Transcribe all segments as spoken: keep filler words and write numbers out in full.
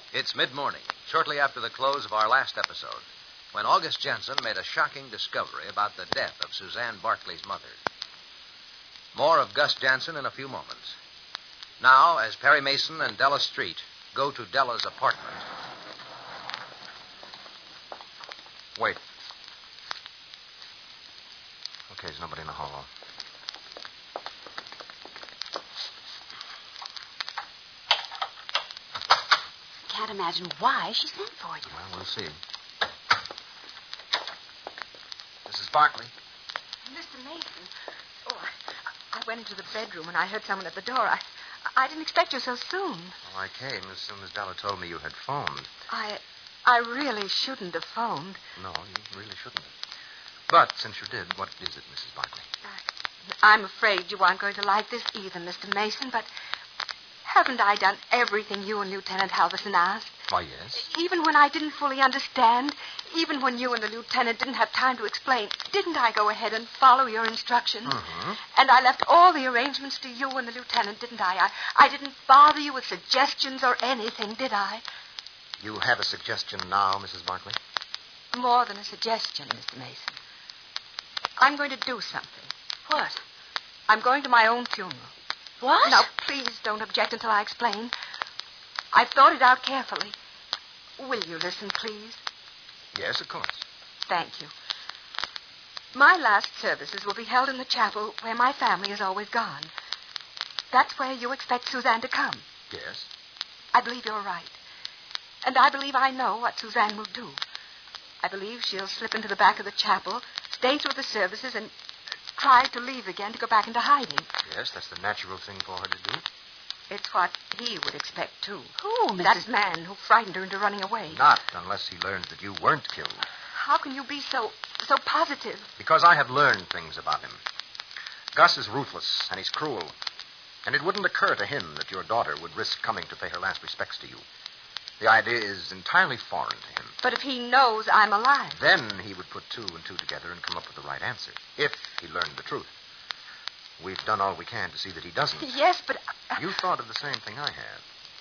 It's mid-morning, shortly after the close of our last episode, when August Jensen made a shocking discovery about the death of Suzanne Barkley's mother. More of Gus Jansen in a few moments. Now, as Perry Mason and Della Street go to Della's apartment. Wait. Okay, there's nobody in the hall. Can't imagine why she sent for you. Well, we'll see. Missus Barkley? Mister Mason. Oh, I, I went into the bedroom and I heard someone at the door. I, I didn't expect you so soon. Well, I came as soon as Della told me you had phoned. I, I really shouldn't have phoned. No, you really shouldn't have. But since you did, what is it, Missus Barkley? I, I'm afraid you aren't going to like this either, Mister Mason, but haven't I done everything you and Lieutenant Halverson asked? Why, yes. Even when I didn't fully understand, even when you and the lieutenant didn't have time to explain, didn't I go ahead and follow your instructions? Mm-hmm. And I left all the arrangements to you and the lieutenant, didn't I? I? I didn't bother you with suggestions or anything, did I? You have a suggestion now, Missus Barkley? More than a suggestion, Mister Mason. I'm going to do something. What? I'm going to my own funeral. What? Now, please don't object until I explain. I've thought it out carefully. Will you listen, please? Yes, of course. Thank you. My last services will be held in the chapel where my family has always gone. That's where you expect Suzanne to come. Yes? I believe you're right. And I believe I know what Suzanne will do. I believe she'll slip into the back of the chapel, stay through the services, and try to leave again to go back into hiding. Yes, that's the natural thing for her to do. It's what he would expect, too. Who, Missus That man who frightened her into running away. Not unless he learns that you weren't killed. How can you be so so positive? Because I have learned things about him. Gus is ruthless, and he's cruel. And it wouldn't occur to him that your daughter would risk coming to pay her last respects to you. The idea is entirely foreign to him. But if he knows I'm alive... Then he would put two and two together and come up with the right answer, if he learned the truth. We've done all we can to see that he doesn't. Yes, but... Uh, you thought of the same thing I have.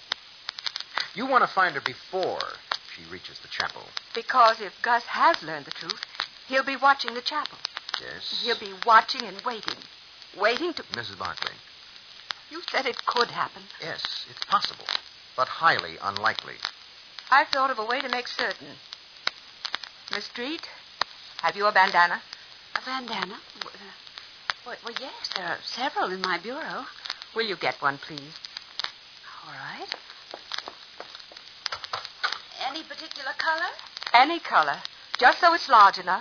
You want to find her before she reaches the chapel. Because if Gus has learned the truth, he'll be watching the chapel. Yes? He'll be watching and waiting. Waiting to... Missus Barkley. You said it could happen. Yes, it's possible, but highly unlikely. I've thought of a way to make certain. Miss Street, have you a bandana? A bandana? Well, well, yes, there are several in my bureau. Will you get one, please? All right. Any particular color? Any color, just so it's large enough.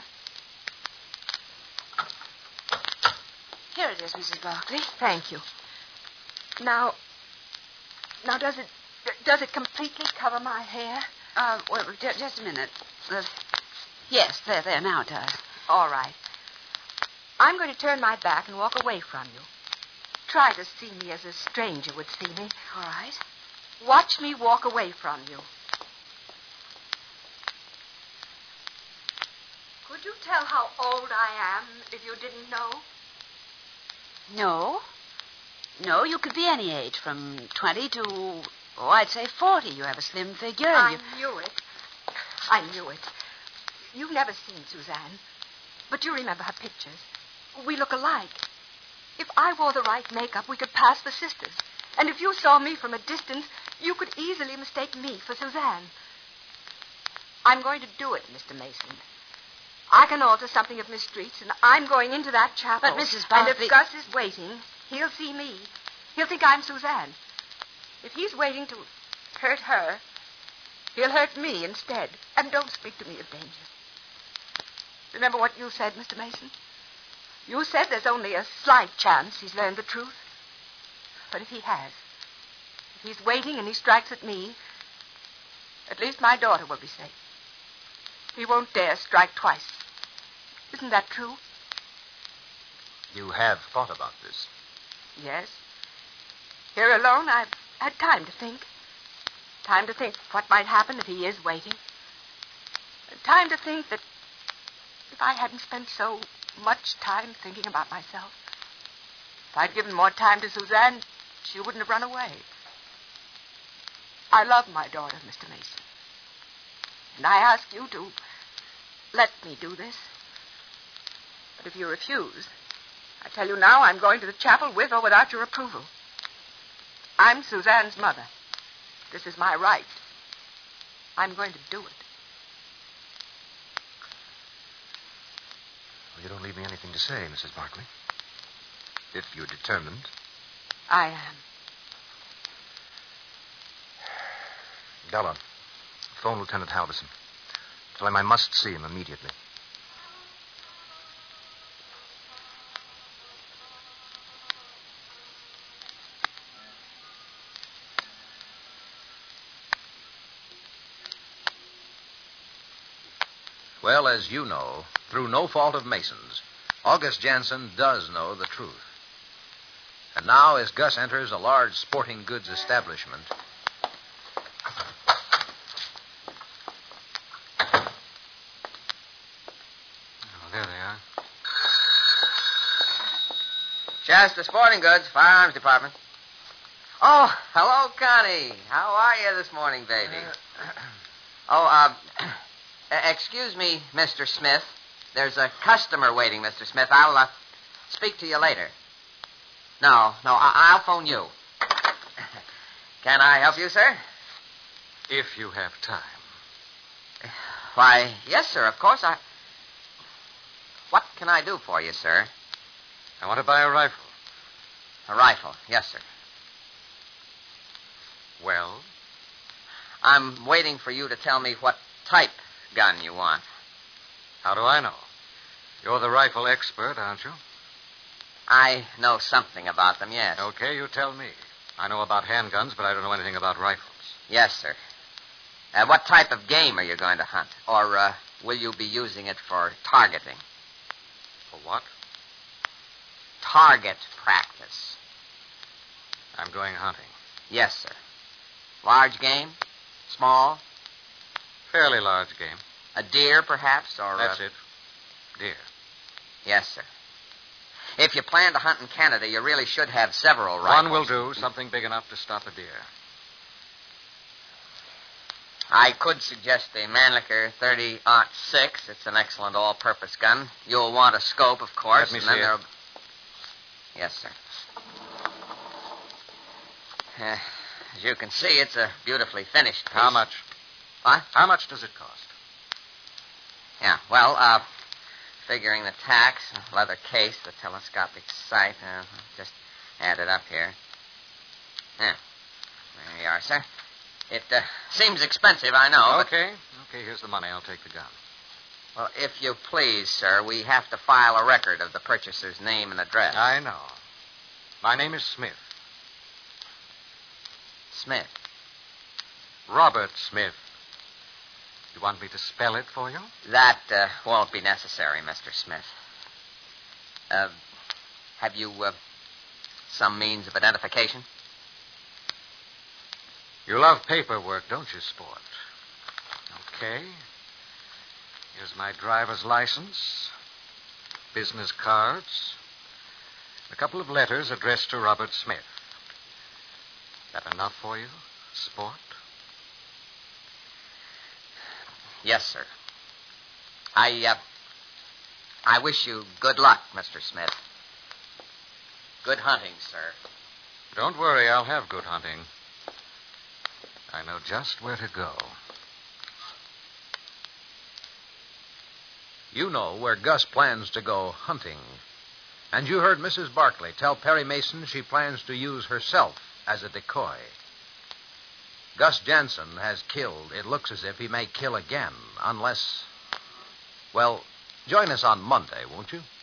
Here it is, Missus Barkley. Thank you. Now, now does it does it completely cover my hair? Uh, well, j- just a minute. Uh, yes, there, there, now it does. All right. I'm going to turn my back and walk away from you. Try to see me as a stranger would see me. All right. Watch me walk away from you. Could you tell how old I am if you didn't know? No. No, you could be any age, from twenty to, oh, I'd say forty. You have a slim figure. And I you... knew it. I knew it. You've never seen Suzanne, but you remember her pictures. We look alike. If I wore the right makeup, we could pass for sisters. And if you saw me from a distance, you could easily mistake me for Suzanne. I'm going to do it, Mister Mason. I can alter something of Miss Street's, and I'm going into that chapel. But, Missus Barkley... And if Gus is waiting, he'll see me. He'll think I'm Suzanne. If he's waiting to hurt her, he'll hurt me instead. And don't speak to me of danger. Remember what you said, Mister Mason? You said there's only a slight chance he's learned the truth. But if he has, if he's waiting and he strikes at me, at least my daughter will be safe. He won't dare strike twice. Isn't that true? You have thought about this. Yes. Here alone, I've had time to think. Time to think what might happen if he is waiting. Time to think that if I hadn't spent so much time thinking about myself, if I'd given more time to Suzanne, she wouldn't have run away. I love my daughter, Mister Mason. And I ask you to let me do this. But if you refuse, I tell you now I'm going to the chapel with or without your approval. I'm Suzanne's mother. This is my right. I'm going to do it. Well, you don't leave me anything to say, Missus Barkley. If you're determined. I am. Della, phone Lieutenant Halverson. Tell him I must see him immediately. Well, as you know, through no fault of Mason's, August Jansen does know the truth. And now, as Gus enters a large sporting goods establishment... Oh, there they are. Shasta Sporting Goods, Firearms Department. Oh, hello, Connie. How are you this morning, baby? Oh, uh... excuse me, Mister Smith. There's a customer waiting, Mister Smith. I'll uh, speak to you later. No, no, I- I'll phone you. Can I help you, sir? If you have time. Why, yes, sir, of course. I. What can I do for you, sir? I want to buy a rifle. A rifle, yes, sir. Well? I'm waiting for you to tell me what type gun you want. How do I know? You're the rifle expert, aren't you? I know something about them, yes. Okay, you tell me. I know about handguns, but I don't know anything about rifles. Yes, sir. Uh, what type of game are you going to hunt? Or uh, will you be using it for targeting? For what? Target practice. I'm going hunting. Yes, sir. Large game? Small? Fairly large game. A deer, perhaps? Or That's uh... it. Deer. Yes, sir. If you plan to hunt in Canada, you really should have several rifles. One will do. Something big enough to stop a deer. I could suggest the Mannlicher thirty aught six. It's an excellent all-purpose gun. You'll want a scope, of course. Let me and see then it. there'll... Yes, sir. Uh, as you can see, it's a beautifully finished piece. How much? What? How much does it cost? Yeah, well, uh, figuring the tax, leather case, the telescopic sight, uh, just add it up here. Yeah. There you are, sir. It uh, seems expensive, I know. Okay. But... Okay, here's the money. I'll take the gun. Well, if you please, sir, we have to file a record of the purchaser's name and address. I know. My name is Smith. Smith. Robert Smith. You want me to spell it for you? That uh, won't be necessary, Mister Smith. Uh, have you uh, some means of identification? You love paperwork, don't you, Sport? Okay. Here's my driver's license, business cards, a couple of letters addressed to Robert Smith. That enough for you, Sport? Yes, sir. I, uh, I wish you good luck, Mister Smith. Good hunting, sir. Don't worry, I'll have good hunting. I know just where to go. You know where Gus plans to go hunting. And you heard Missus Barkley tell Perry Mason she plans to use herself as a decoy. Gus Jansen has killed. It looks as if he may kill again, unless... Well, join us on Monday, won't you?